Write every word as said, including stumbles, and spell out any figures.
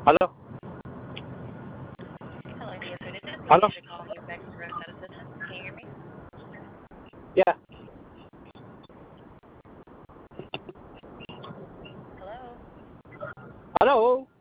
Hello? Hello, yes, sir. This is Hello? Deidre calling you back for roadside assistance. Can you hear me? Yeah. Hello? Hello?